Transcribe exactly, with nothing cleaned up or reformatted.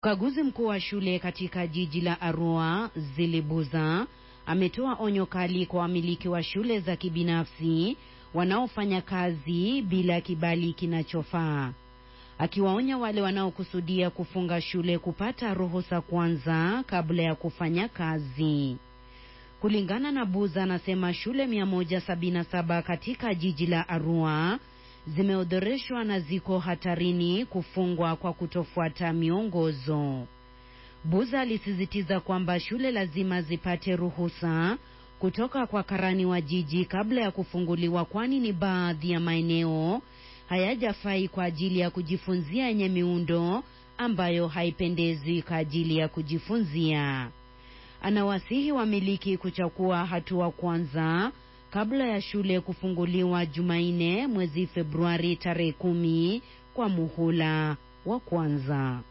Mkaguzi mkuu wa shule katika jiji la Arua, Zilibuza, ametoa onyo kali kwa wamiliki wa shule za kibinafsi wanaofanya kazi bila kibali kinachofaa. Akiwaonya wale wanaokusudia kufunga shule kupata ruhusa kwanza kabla ya kufanya kazi. Kulingana na Buza, anasema shule mia moja sabini na saba katika jiji la Arua zimeodhoreshwa na ziko hatarini kufungwa kwa kutofuata miongozo. Buza alisisitiza kwamba shule lazima zipate ruhusa kutoka kwa karani wa jiji kabla ya kufunguliwa, kwani ni baadhi ya maeneo hayajafai kwa ajili ya kujifunzia yenye miundo ambayo haipendezi kwa ajili ya kujifunzia. Anawasihi wamiliki kuchukua hatua kwanza kabla ya shule kufunguliwa Jumanne mwezi Februari tarehe kumi kwa muhula wa kwanza.